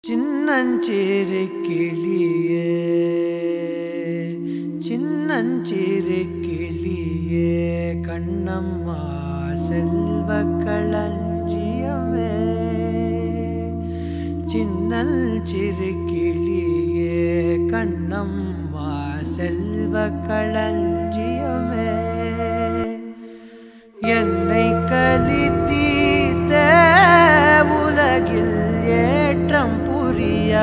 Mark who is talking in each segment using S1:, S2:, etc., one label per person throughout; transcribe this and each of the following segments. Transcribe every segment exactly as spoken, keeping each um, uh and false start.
S1: சின்னஞ்சிறு கிளியே சின்னஞ்சிறு கிளியே கண்ணம்மா செல்வக் களஞ்சியமே சின்னல் சிறு கிளியே கண்ணம்மா செல்வக் களஞ்சியமே என்னை கலித்தீர்த்த உலகில் ஏற்றம் புரிய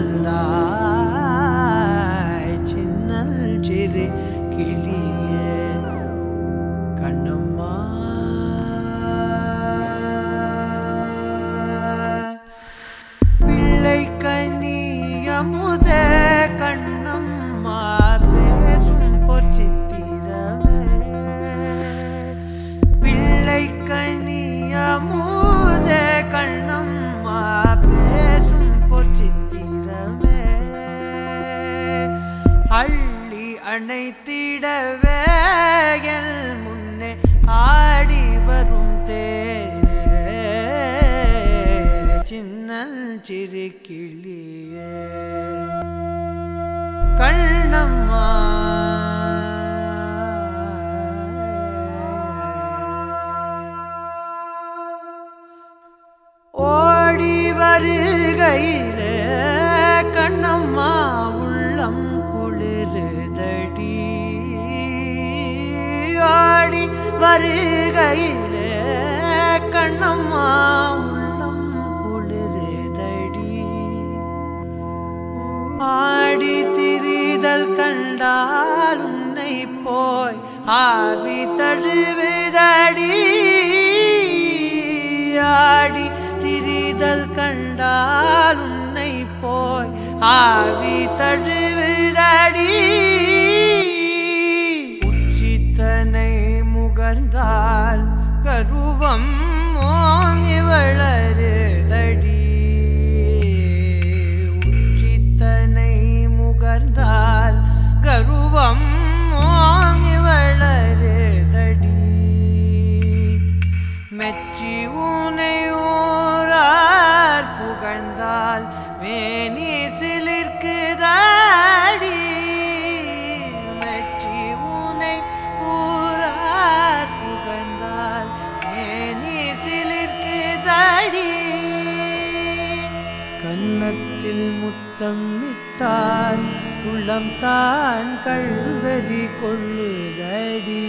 S1: வந்தாய் சின்னல் சிறு கிளியே கண்ணம்மா பிள்ளை கனியமுதே கண்ணம்மா பேசும் பொற்சித்திரமே பிள்ளை கனியமுதே கண்ணம்மா பேசும் பொற்சித்திரமே அள்ளி அணைத்திடவே என் முன்னே ஆடி வரும் தேனே சின்னல் சிறு கிளியே கண்ணம்மா ஓடி வருகையிலே கண்ணம்மா உள்ளம் குளிருதடி ஆடி வருகையிலே கண்ணம்மா உள்ளம் குளிருதடி ஆடி திரிதல் கண்டால் உன்னை போய் ஆவி தழுவுதடி ஆடி திரிதல் கண்டால் உன்னை போய் ஆவி தழுவுதடி உச்சித்தனை முகர்ந்தால் கருவம் ஓங்கி வளருதடி உச்சித்தனை முகர்ந்தால் கருவம் ஓங்கி வளருதடி மெச்சி உனை ஊரார் புகழ்ந்தால் மேனி சிலிர்க்குதடி மெச்சி உனை ஊரார் புகழ்ந்தால் மேனி சிலிர்க்குதடி கன்னத்தில் முத்தம் இட்டால் உள்ளம் தான் கள்வெறி கொள்ளுதடி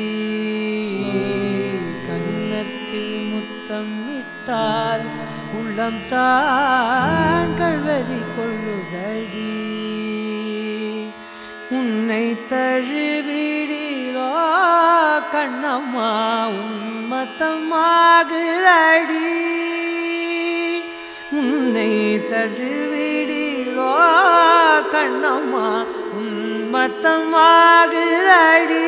S1: கன்னத்தில் முத்தம் இட்டால் உள்ளம் தான் கள்வெறி கொள்ளுதடி உன்னை தழுவிடிலோ கண்ணம்மா உன்மத்தமாகுதடி உன்னை தழுவிடிலோ கண்ணம்மா உன்மத்தமாகுதடி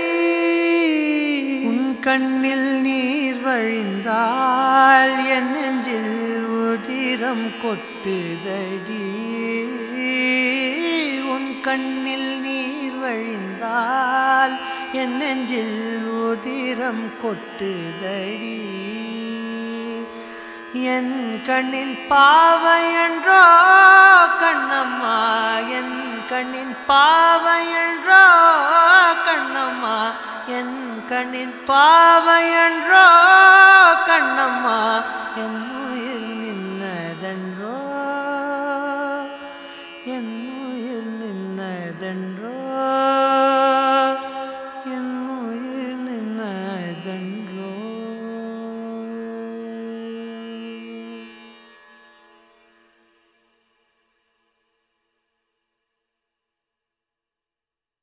S1: உன் கண்ணில் நீர் வழிந்தால் என் நெஞ்சில் உதிரம் கொட்டுதடி உன் கண்ணில் நீர் வழிந்தால் என் நெஞ்சில் உதிரம் கொட்டுதடி என் கண்ணின் பாவையன்றோ கண்ணம்மா என் கண்ணின் பாவையன்றோ கண்ணம்மா என் கண்ணின் பாவையன்றோ கண்ணம்மா என்